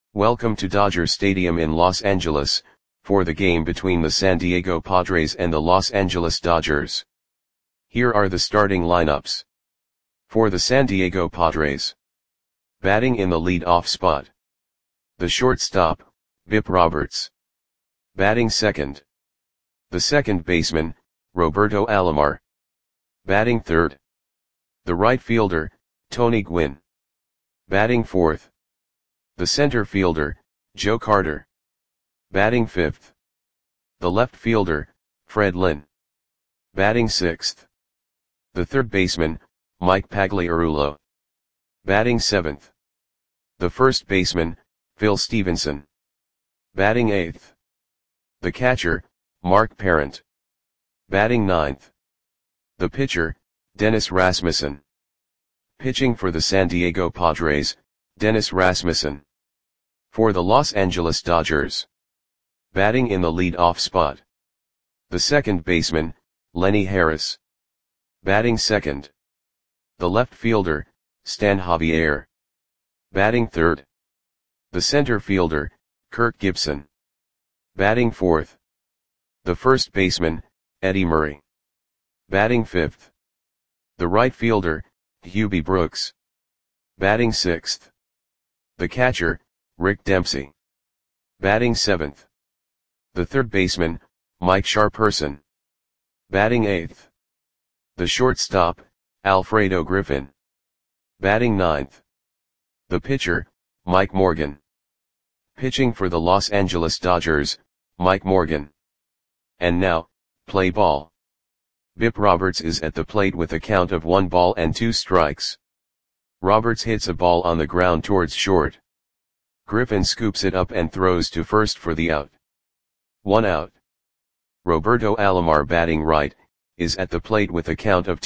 Welcome to Dodger Stadium in Los Angeles, for the game between the San Diego Padres and the Los Angeles Dodgers. Here are the starting lineups. For the San Diego Padres. Batting in the lead-off spot. The shortstop, Bip Roberts. Batting second. The second baseman, Roberto Alomar. Batting third. The right fielder, Tony Gwynn. Batting fourth. The center fielder, Joe Carter. Batting fifth. The left fielder, Fred Lynn. Batting sixth. The third baseman, Mike Pagliarulo. Batting seventh. The first baseman, Phil Stevenson. Batting eighth. The catcher, Mark Parent. Batting ninth. The pitcher, Dennis Rasmussen. Pitching for the San Diego Padres, Dennis Rasmussen. For the Los Angeles Dodgers. Batting in the lead-off spot. The second baseman, Lenny Harris. Batting second. The left fielder, Stan Javier. Batting third. The center fielder, Kirk Gibson. Batting fourth. The first baseman, Eddie Murray. Batting fifth. The right fielder, Hubie Brooks. Batting sixth. The catcher, Rick Dempsey. Batting seventh. The third baseman, Mike Sharperson. Batting eighth. The shortstop, Alfredo Griffin. Batting ninth. The pitcher, Mike Morgan. Pitching for the Los Angeles Dodgers, Mike Morgan. And now, play ball. Bip Roberts is at the plate with a count of 1-2 Roberts hits a ball on the ground towards short. Griffin scoops it up and throws to first for the out. 1 out. Roberto Alomar, batting right, is at the plate with a count of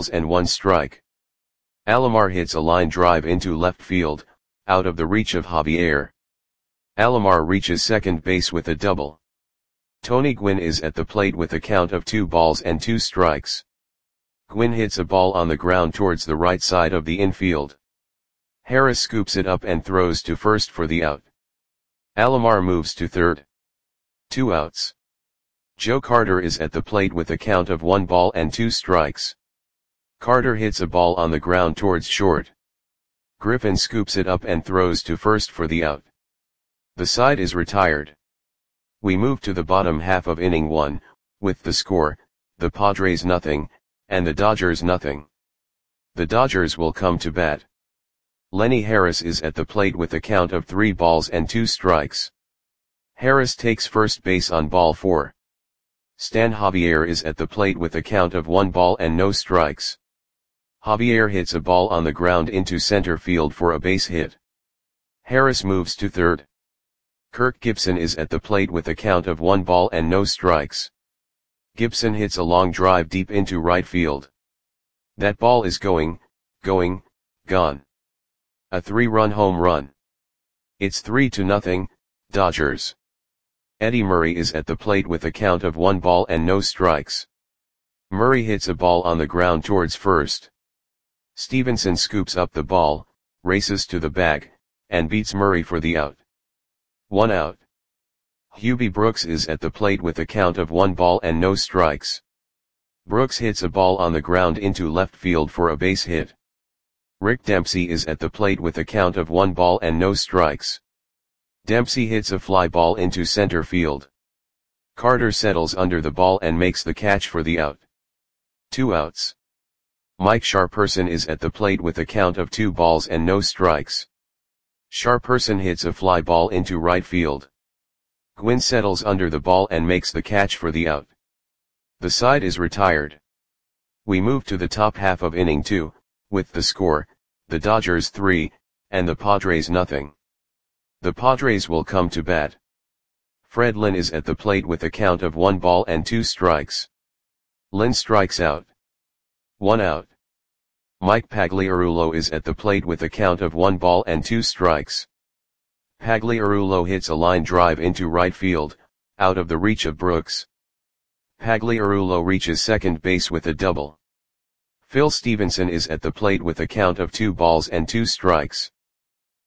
2-1. Alomar hits a line drive into left field, out of the reach of Javier. Alomar reaches second base with a double. Tony Gwynn is at the plate with a count of 2-2. Gwynn hits a ball on the ground towards the right side of the infield. Harris scoops it up and throws to first for the out. Alomar moves to third. 2 outs. Joe Carter is at the plate with a count of 1-2. Carter hits a ball on the ground towards short. Griffin scoops it up and throws to first for the out. The side is retired. We move to the bottom half of inning 1, with the score, the Padres nothing, and the Dodgers nothing. The Dodgers will come to bat. Lenny Harris is at the plate with a count of 3-2. Harris takes first base on ball 4. Stan Javier is at the plate with a count of 1-0. Javier hits a ball on the ground into center field for a base hit. Harris moves to third. Kirk Gibson is at the plate with a count of 1-0. Gibson hits a long drive deep into right field. That ball is gone. A 3-run home run. It's 3-0, Dodgers. Eddie Murray is at the plate with a count of 1-0. Murray hits a ball on the ground towards first. Stevenson scoops up the ball, races to the bag, and beats Murray for the out. 1 out. Hubie Brooks is at the plate with a count of 1-0. Brooks hits a ball on the ground into left field for a base hit. Rick Dempsey is at the plate with a count of 1-0. Dempsey hits a fly ball into center field. Carter settles under the ball and makes the catch for the out. 2 outs. Mike Sharperson is at the plate with a count of 2-0. Sharperson hits a fly ball into right field. Gwynn settles under the ball and makes the catch for the out. The side is retired. We move to the top half of inning 2, with the score, the Dodgers 3, and the Padres nothing. The Padres will come to bat. Fred Lynn is at the plate with a count of 1-2. Lynn strikes out. 1 out. Mike Pagliarulo is at the plate with a count of 1-2. Pagliarulo hits a line drive into right field, out of the reach of Brooks. Pagliarulo reaches second base with a double. Phil Stevenson is at the plate with a count of 2-2.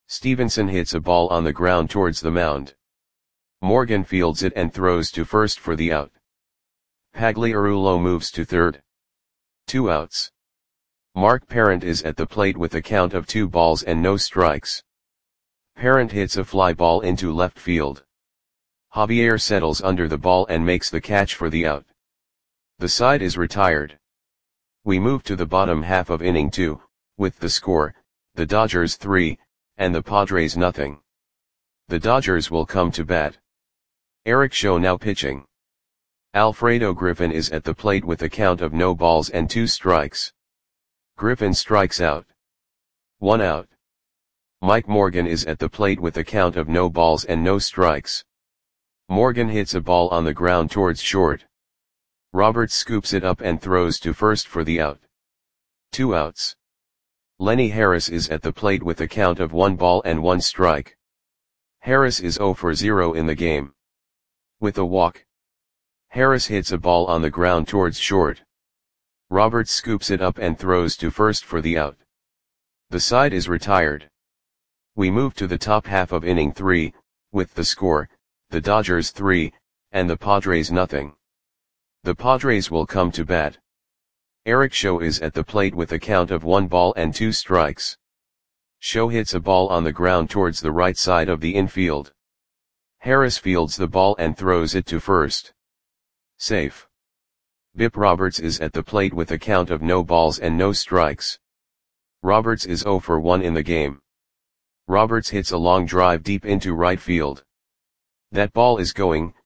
Stevenson hits a ball on the ground towards the mound. Morgan fields it and throws to first for the out. Pagliarulo moves to third. 2 outs. Mark Parent is at the plate with a count of 2 balls and no strikes. Parent hits a fly ball into left field. Javier settles under the ball and makes the catch for the out. The side is retired. We move to the bottom half of inning 2, with the score, the Dodgers 3, and the Padres nothing. The Dodgers will come to bat. Eric Show now pitching. Alfredo Griffin is at the plate with a count of no balls and 2 strikes. Griffin strikes out. 1 out. Mike Morgan is at the plate with a count of no balls and no strikes. Morgan hits a ball on the ground towards short. Roberts scoops it up and throws to first for the out. 2 outs. Lenny Harris is at the plate with a count of 1 ball and 1 strike. Harris is 0 for 0 in the game. With a walk. Harris hits a ball on the ground towards short. Roberts scoops it up and throws to first for the out. The side is retired. We move to the top half of inning 3, with the score, the Dodgers 3, and the Padres nothing. The Padres will come to bat. Eric Show is at the plate with a count of 1 ball and 2 strikes. Show hits a ball on the ground towards the right side of the infield. Harris fields the ball and throws it to first. Safe. Bip Roberts is at the plate with a count of no balls and no strikes. Roberts is 0 for 1 in the game. Roberts hits a long drive deep into right field. That ball is gone.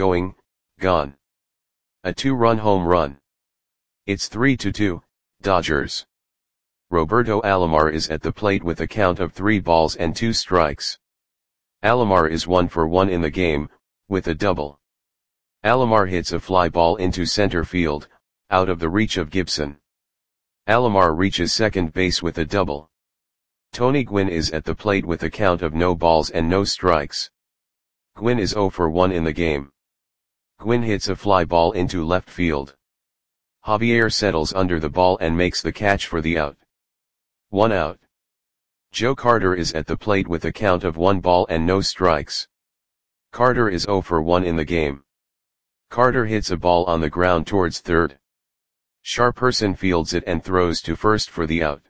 A 2-run home run. It's 3-2, Dodgers. Roberto Alomar is at the plate with a count of 3 balls and 2 strikes. Alomar is 1 for 1 in the game, with a double. Alomar hits a fly ball into center field, out of the reach of Gibson. Alomar reaches second base with a double. Tony Gwynn is at the plate with a count of no balls and no strikes. Gwynn is 0 for 1 in the game. Gwynn hits a fly ball into left field. Javier settles under the ball and makes the catch for the out. 1 out. Joe Carter is at the plate with a count of 1 ball and no strikes. Carter is 0 for 1 in the game. Carter hits a ball on the ground towards third. Sharperson fields it and throws to first for the out.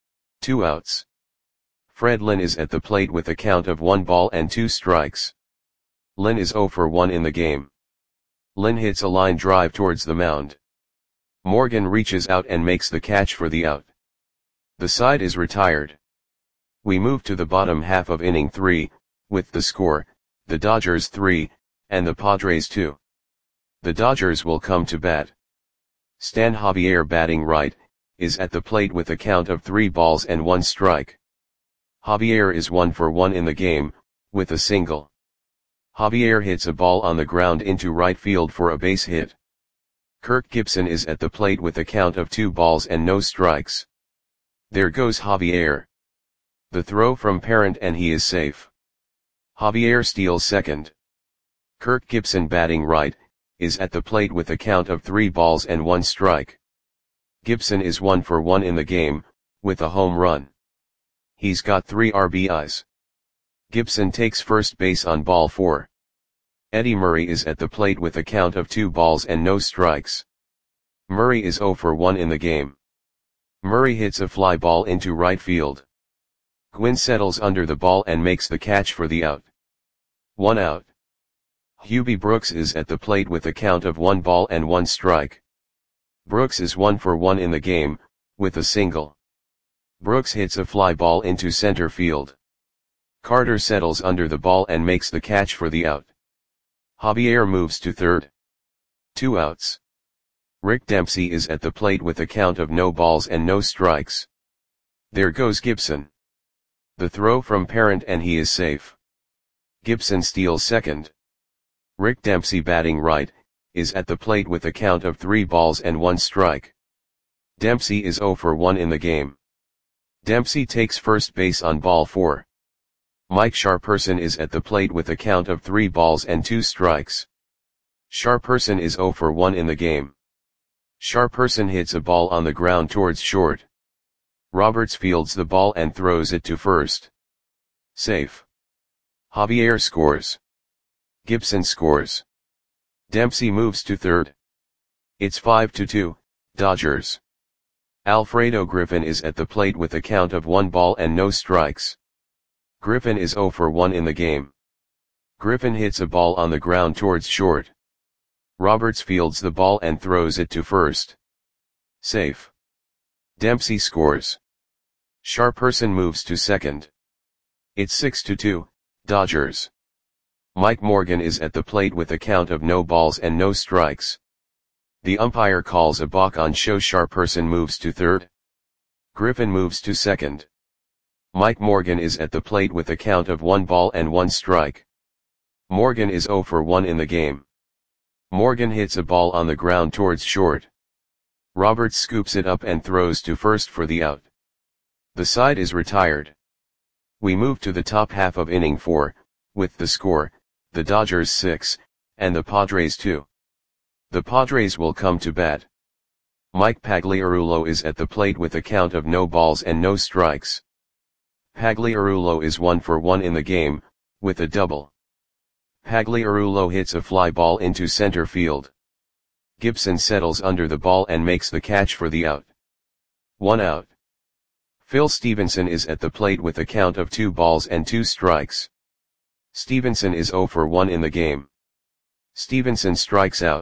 2 outs. Fred Lynn is at the plate with a count of 1 ball and 2 strikes. Lynn is 0 for 1 in the game. Lynn hits a line drive towards the mound. Morgan reaches out and makes the catch for the out. The side is retired. We move to the bottom half of inning 3, with the score, the Dodgers 3, and the Padres 2. The Dodgers will come to bat. Stan Javier batting right, is at the plate with a count of 3 balls and 1 strike. Javier is 1 for 1 in the game, with a single. Javier hits a ball on the ground into right field for a base hit. Kirk Gibson is at the plate with a count of 2 balls and no strikes. There goes Javier. The throw from Parent and he is safe. Javier steals second. Kirk Gibson batting right, is at the plate with a count of 3 balls and 1 strike. Gibson is 1 for 1 in the game, with a home run. He's got 3 RBIs. Gibson takes first base on ball 4. Eddie Murray is at the plate with a count of 2 balls and no strikes. Murray is 0 for 1 in the game. Murray hits a fly ball into right field. Gwynn settles under the ball and makes the catch for the out. 1 out. Hubie Brooks is at the plate with a count of 1 ball and 1 strike. Brooks is 1 for 1 in the game, with a single. Brooks hits a fly ball into center field. Carter settles under the ball and makes the catch for the out. Javier moves to third. 2 outs. Rick Dempsey is at the plate with a count of no balls and no strikes. There goes Gibson. The throw from Parent and he is safe. Gibson steals second. Rick Dempsey batting right, is at the plate with a count of 3 balls and 1 strike. Dempsey is 0 for 1 in the game. Dempsey takes first base on ball 4. Mike Sharperson is at the plate with a count of 3 balls and 2 strikes. Sharperson is 0 for 1 in the game. Sharperson hits a ball on the ground towards short. Roberts fields the ball and throws it to first. Safe. Javier scores. Gibson scores. Dempsey moves to third. It's 5-2, Dodgers. Alfredo Griffin is at the plate with a count of 1 ball and no strikes. Griffin is 0 for 1 in the game. Griffin hits a ball on the ground towards short. Roberts fields the ball and throws it to first. Safe. Dempsey scores. Sharperson moves to second. It's 6-2, Dodgers. Mike Morgan is at the plate with a count of no balls and no strikes. The umpire calls a balk on show. Sharperson moves to third. Griffin moves to second. Mike Morgan is at the plate with a count of 1 ball and 1 strike. Morgan is 0 for 1 in the game. Morgan hits a ball on the ground towards short. Roberts scoops it up and throws to first for the out. The side is retired. We move to the top half of inning 4, with the score, the Dodgers 6, and the Padres 2. The Padres will come to bat. Mike Pagliarulo is at the plate with a count of no balls and no strikes. Pagliarulo is 1 for 1 in the game, with a double. Pagliarulo hits a fly ball into center field. Gibson settles under the ball and makes the catch for the out. 1 out. Phil Stevenson is at the plate with a count of 2 balls and 2 strikes. Stevenson is 0 for 1 in the game. Stevenson strikes out.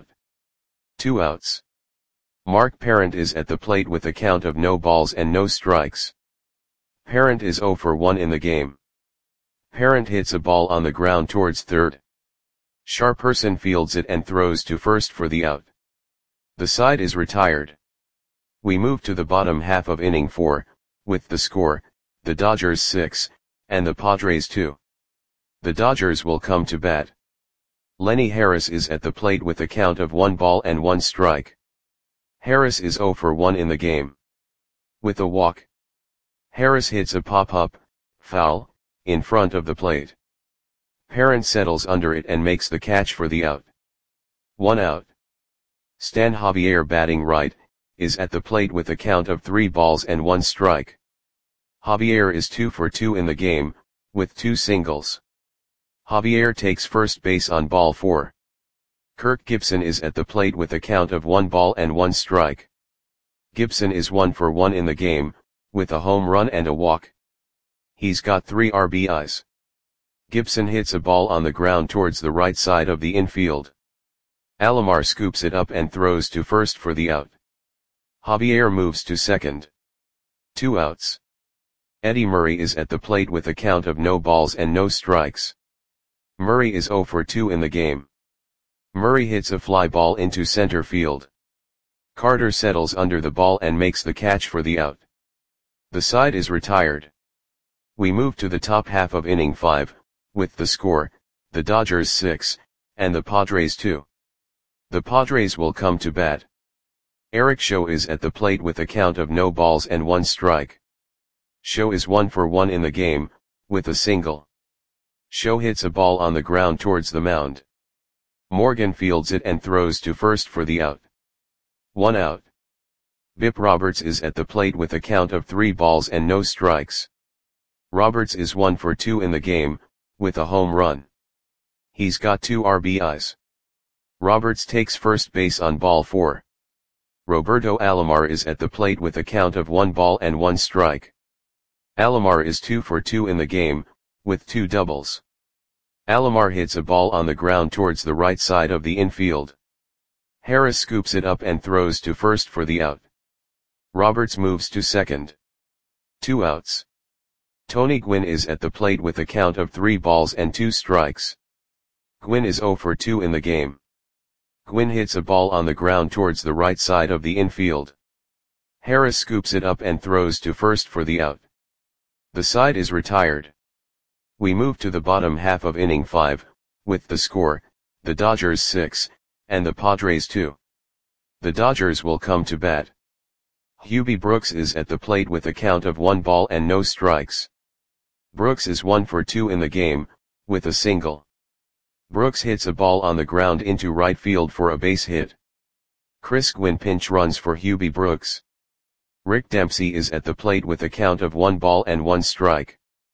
2 outs. Mark Parent is at the plate with a count of no balls and no strikes. Parent is 0 for 1 in the game. Parent hits a ball on the ground towards third. Sharperson fields it and throws to first for the out. The side is retired. We move to the bottom half of inning 4, with the score, the Dodgers 6, and the Padres 2. The Dodgers will come to bat. Lenny Harris is at the plate with a count of 1 ball and 1 strike. Harris is 0 for 1 in the game. With a walk. Harris hits a pop-up, foul, in front of the plate. Parent settles under it and makes the catch for the out. 1 out. Stan Javier, batting right, is at the plate with a count of 3 balls and 1 strike. Javier is 2 for 2 in the game, with 2 singles. Javier takes first base on ball 4. Kirk Gibson is at the plate with a count of 1 ball and 1 strike. Gibson is 1 for 1 in the game, with a home run and a walk. He's got 3 RBIs. Gibson hits a ball on the ground towards the right side of the infield. Alomar scoops it up and throws to first for the out. Javier moves to second. 2 outs. Eddie Murray is at the plate with a count of no balls and no strikes. Murray is 0 for 2 in the game. Murray hits a fly ball into center field. Carter settles under the ball and makes the catch for the out. The side is retired. We move to the top half of inning 5, with the score, the Dodgers 6, and the Padres 2. The Padres will come to bat. Eric Show is at the plate with a count of no balls and 1 strike. Show is 1 for 1 in the game, with a single. Show hits a ball on the ground towards the mound. Morgan fields it and throws to first for the out. 1 out. Bip Roberts is at the plate with a count of 3 balls and no strikes. Roberts is 1 for 2 in the game, with a home run. He's got 2 RBIs. Roberts takes first base on ball 4. Roberto Alomar is at the plate with a count of 1 ball and 1 strike. Alomar is 2 for 2 in the game, with 2 doubles. Alomar hits a ball on the ground towards the right side of the infield. Harris scoops it up and throws to first for the out. Roberts moves to second. 2 outs. Tony Gwynn is at the plate with a count of 3 balls and 2 strikes. Gwynn is 0 for 2 in the game. Gwynn hits a ball on the ground towards the right side of the infield. Harris scoops it up and throws to first for the out. The side is retired. We move to the bottom half of inning 5, with the score, the Dodgers 6, and the Padres 2. The Dodgers will come to bat. Hubie Brooks is at the plate with a count of 1 ball and no strikes. Brooks is 1 for 2 in the game, with a single. Brooks hits a ball on the ground into right field for a base hit. Chris Gwynn pinch runs for Hubie Brooks. Rick Dempsey is at the plate with a count of 1 ball and 1 strike.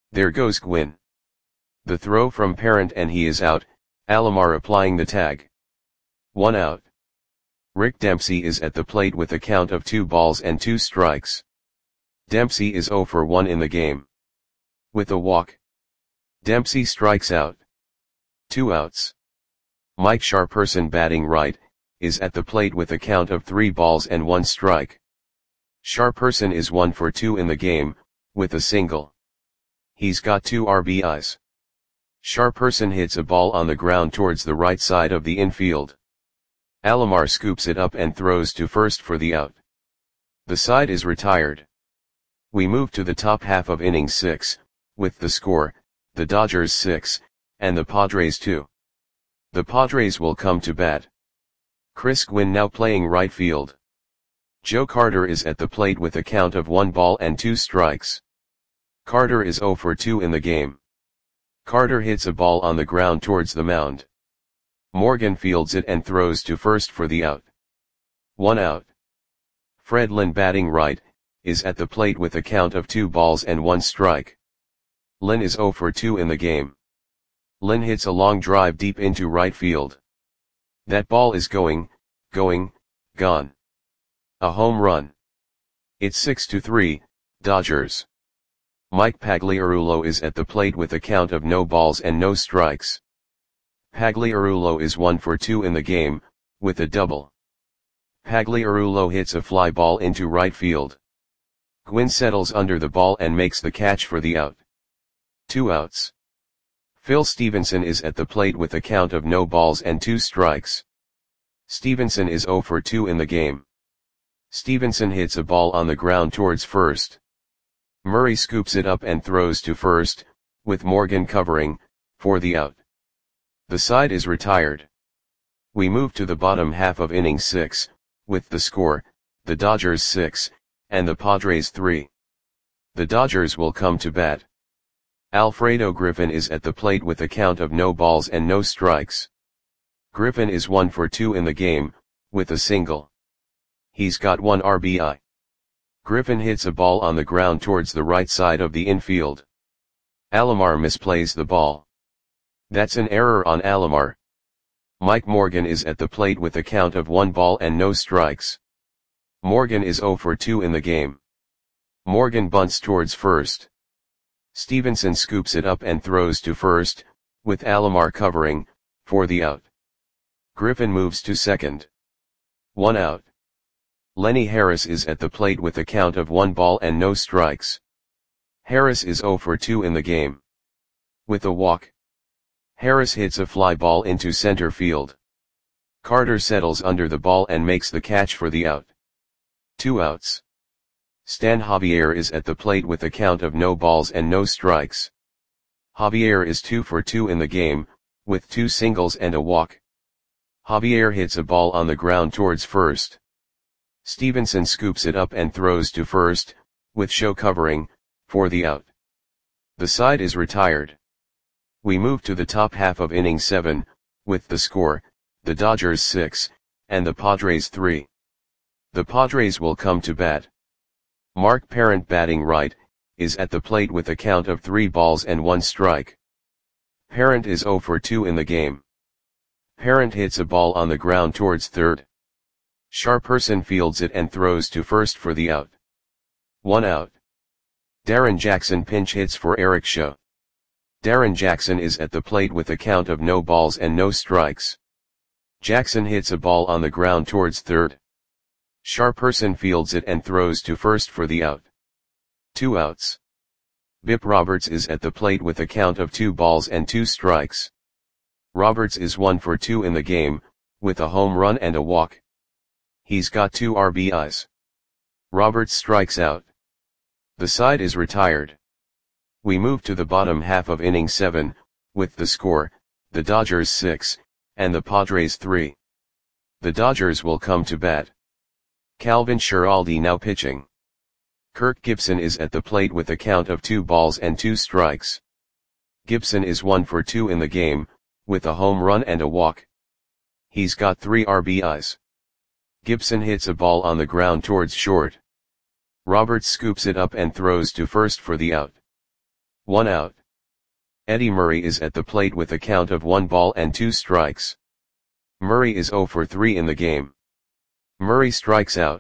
There goes Gwynn. The throw from Parent and he is out, Alomar applying the tag. 1 out. Rick Dempsey is at the plate with a count of 2 balls and 2 strikes. Dempsey is 0 for 1 in the game. With a walk, Dempsey strikes out. 2 outs. Mike Sharperson batting right, is at the plate with a count of 3 balls and 1 strike. Sharperson is 1 for 2 in the game, with a single. He's got 2 RBIs. Sharperson hits a ball on the ground towards the right side of the infield. Alomar scoops it up and throws to first for the out. The side is retired. We move to the top half of inning 6, with the score, the Dodgers 6, and the Padres 2. The Padres will come to bat. Chris Gwynn now playing right field. Joe Carter is at the plate with a count of 1 ball and 2 strikes. Carter is 0 for 2 in the game. Carter hits a ball on the ground towards the mound. Morgan fields it and throws to first for the out. 1 out. Fred Lynn batting right, is at the plate with a count of 2 balls and 1 strike. Lynn is 0 for 2 in the game. Lynn hits a long drive deep into right field. That ball is gone. A home run. It's 6-3, Dodgers. Mike Pagliarulo is at the plate with a count of no balls and no strikes. Pagliarulo is 1 for 2 in the game, with a double. Pagliarulo hits a fly ball into right field. Gwynn settles under the ball and makes the catch for the out. 2 outs. Phil Stevenson is at the plate with a count of no balls and 2 strikes. Stevenson is 0 for 2 in the game. Stevenson hits a ball on the ground towards first. Murray scoops it up and throws to first, with Morgan covering, for the out. The side is retired. We move to the bottom half of inning 6, with the score, the Dodgers 6, and the Padres 3. The Dodgers will come to bat. Alfredo Griffin is at the plate with a count of no balls and no strikes. Griffin is 1 for 2 in the game, with a single. He's got 1 RBI. Griffin hits a ball on the ground towards the right side of the infield. Alomar misplays the ball. That's an error on Alomar. Mike Morgan is at the plate with a count of 1 ball and no strikes. Morgan is 0 for 2 in the game. Morgan bunts towards first. Stevenson scoops it up and throws to first, with Alomar covering, for the out. Griffin moves to second. 1 out. Lenny Harris is at the plate with a count of 1 ball and no strikes. Harris is 0 for 2 in the game. With a walk, Harris hits a fly ball into center field. Carter settles under the ball and makes the catch for the out. 2 outs. Stan Javier is at the plate with a count of no balls and no strikes. Javier is 2 for 2 in the game, with 2 singles and a walk. Javier hits a ball on the ground towards first. Stevenson scoops it up and throws to first, with Show covering, for the out. The side is retired. We move to the top half of inning 7, with the score, the Dodgers 6, and the Padres 3. The Padres will come to bat. Mark Parent batting right, is at the plate with a count of 3 balls and 1 strike. Parent is 0 for 2 in the game. Parent hits a ball on the ground towards third. Sharperson fields it and throws to first for the out. 1 out. Darren Jackson pinch hits for Eric Shaw. Darren Jackson is at the plate with a count of no balls and no strikes. Jackson hits a ball on the ground towards third. Sharperson fields it and throws to first for the out. 2 outs. Bip Roberts is at the plate with a count of 2 balls and 2 strikes. Roberts is 1 for 2 in the game, with a home run and a walk. He's got 2 RBIs. Roberts strikes out. The side is retired. We move to the bottom half of inning 7, with the score, the Dodgers 6, and the Padres 3. The Dodgers will come to bat. Calvin Schiraldi now pitching. Kirk Gibson is at the plate with a count of 2 balls and 2 strikes. Gibson is 1 for 2 in the game, with a home run and a walk. He's got 3 RBIs. Gibson hits a ball on the ground towards short. Roberts scoops it up and throws to first for the out. 1 out. Eddie Murray is at the plate with a count of 1 ball and 2 strikes. Murray is 0 for 3 in the game. Murray strikes out.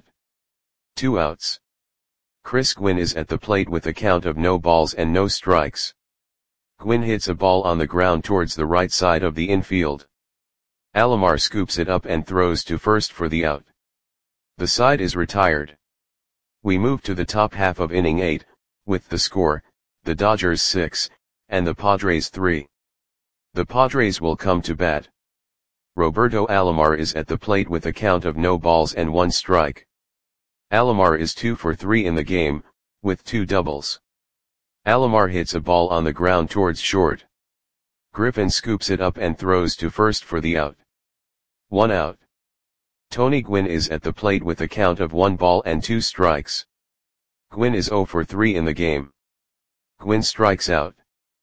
2 outs. Chris Gwynn is at the plate with a count of no balls and no strikes. Gwynn hits a ball on the ground towards the right side of the infield. Alomar scoops it up and throws to first for the out. The side is retired. We move to the top half of inning 8, with the score, the Dodgers 6, and the Padres 3. The Padres will come to bat. Roberto Alomar is at the plate with a count of no balls and 1 strike. Alomar is 2 for 3 in the game, with 2 doubles. Alomar hits a ball on the ground towards short. Griffin scoops it up and throws to first for the out. 1 out. Tony Gwynn is at the plate with a count of 1 ball and 2 strikes. Gwynn is 0 for 3 in the game. Gwynn strikes out.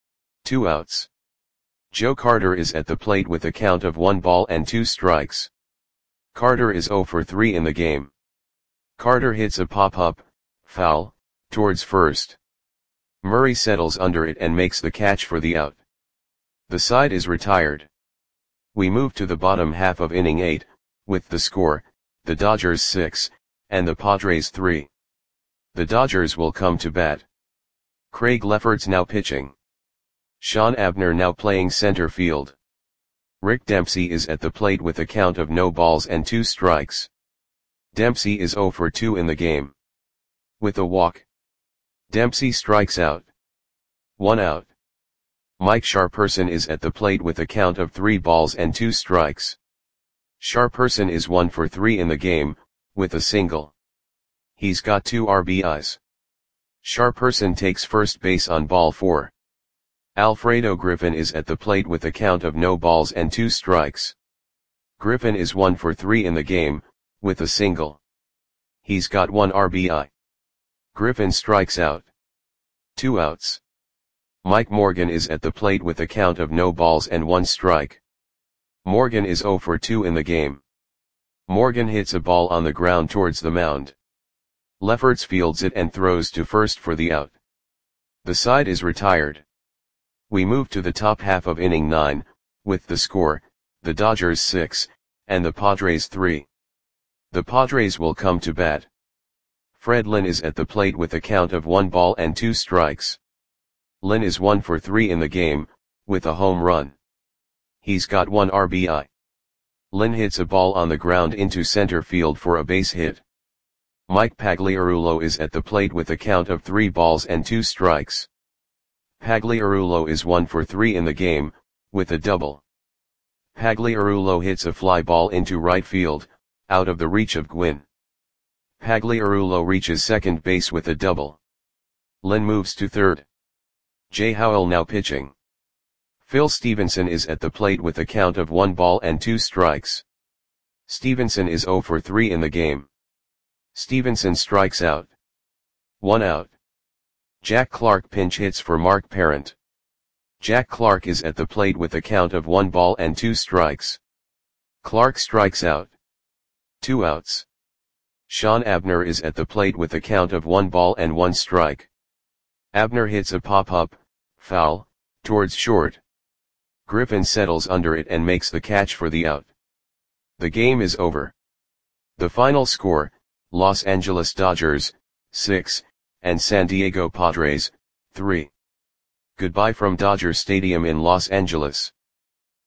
2 outs. Joe Carter is at the plate with a count of 1 ball and 2 strikes. Carter is 0 for 3 in the game. Carter hits a pop-up, foul, towards first. Murray settles under it and makes the catch for the out. The side is retired. We move to the bottom half of inning 8, with the score, the Dodgers 6, and the Padres 3. The Dodgers will come to bat. Craig Lefferts now pitching. Sean Abner now playing center field. Rick Dempsey is at the plate with a count of no balls and 2 strikes. Dempsey is 0 for 2 in the game. With a walk. Dempsey strikes out. 1 out. Mike Sharperson is at the plate with a count of 3 balls and 2 strikes. Sharperson is 1 for 3 in the game, with a single. He's got 2 RBIs. Sharperson takes first base on ball 4. Alfredo Griffin is at the plate with a count of no balls and 2 strikes. Griffin is 1 for 3 in the game, with a single. He's got 1 RBI. Griffin strikes out. 2 outs. Mike Morgan is at the plate with a count of no balls and 1 strike. Morgan is 0 for 2 in the game. Morgan hits a ball on the ground towards the mound. Lefferts fields it and throws to first for the out. The side is retired. We move to the top half of inning 9, with the score, the Dodgers 6, and the Padres 3. The Padres will come to bat. Fred Lynn is at the plate with a count of 1 ball and 2 strikes. Lynn is 1 for 3 in the game, with a home run. He's got 1 RBI. Lynn hits a ball on the ground into center field for a base hit. Mike Pagliarulo is at the plate with a count of 3 balls and 2 strikes. Pagliarulo is 1 for 3 in the game, with a double. Pagliarulo hits a fly ball into right field, out of the reach of Gwynn. Pagliarulo reaches second base with a double. Lynn moves to third. Jay Howell now pitching. Phil Stevenson is at the plate with a count of 1 ball and 2 strikes. Stevenson is 0 for 3 in the game. Stevenson strikes out. 1 out. Jack Clark pinch hits for Mark Parent. Jack Clark is at the plate with a count of 1 ball and 2 strikes. Clark strikes out. 2 outs. Sean Abner is at the plate with a count of 1 ball and 1 strike. Abner hits a pop-up, foul, towards short. Griffin settles under it and makes the catch for the out. The game is over. The final score, Los Angeles Dodgers, 6, and San Diego Padres, 3. Goodbye from Dodger Stadium in Los Angeles.